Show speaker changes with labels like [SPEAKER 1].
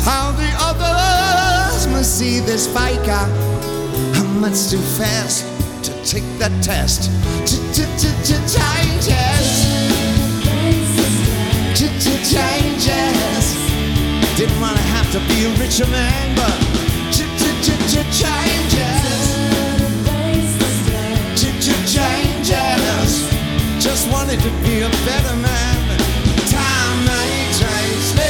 [SPEAKER 1] How the others must see this faker. I'm much too fast to take that test. Changes. Didn't want to have to be a richer man, but changes. Just wanted to be a better man.